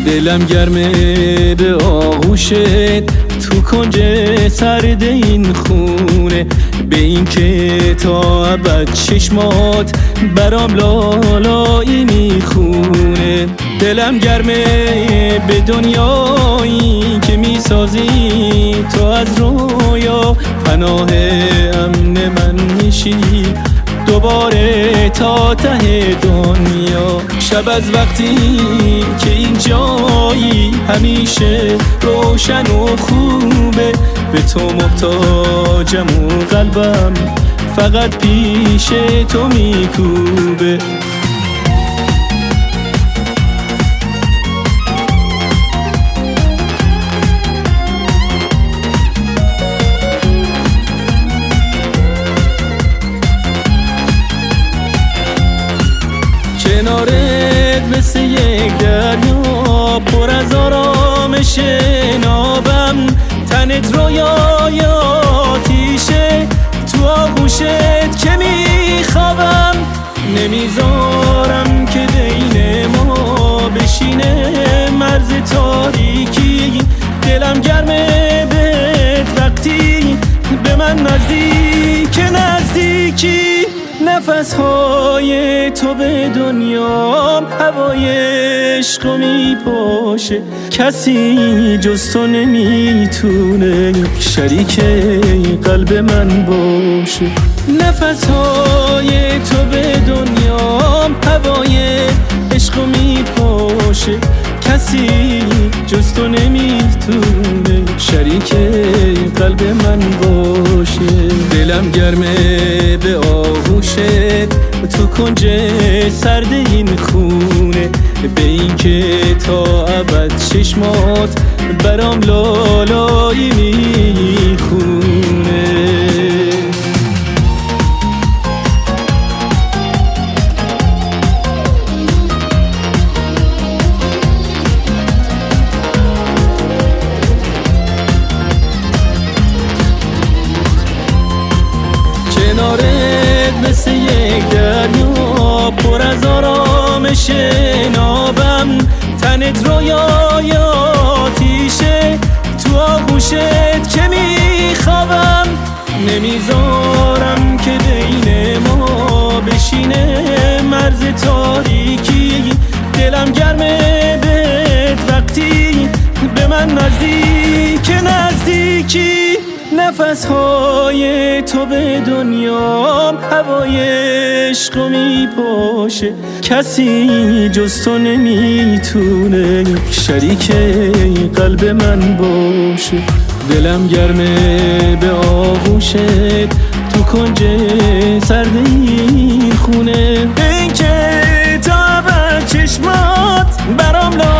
دلم گرمه به آغوشت تو کنج سرد این خونه، به این که تا ابد چشمات برام لالایی میخونه. دلم گرمه به دنیایی که میسازی تو از رویا، پناه امن من میشی دوباره تا ته دنیا. شب از وقتی که این جایی همیشه روشن و خوبه، به تو محتاجم و قلبم فقط پیش تو میکوبه. کنارت مثل یک دریا پر از آرامش نابم، تنت رویای آتیشه تو آغوشت که میخوابم. نمیذارم که بین ما بشینه مرز تاریکی، دلم گرمه بهت وقتی به من نزدیکی. نفسهای تو به دنیام هوای عشقو میپاشه، کسی جز تو نمیتونه شریک قلب من باشه. نفسهای تو به دنیام هوای عشقو میپاشه، کسی جز تو نمیتونه شریک قلب من باشه. دلم گرمه به آغوشت تو کنج سرد این خونه، به این که تا ابد چشمات برام لالایی میخونه. کنارت مثل یک دریا پر از آرامش نابم، تنت رویای آتیشه تو آغوشت که میخوابم. نمیذارم که بین ما بشینه مرز تاریکی، دلم گرمه بهت وقتی به من نزدیکی. نفسهای تو به دنیام هوای عشقو میپاشه، کسی جز تو نمیتونه شریک قلب من باشه. دلم گرمه به آغوشت تو کنج سرد این خونه، این که تا ابد چشمات برام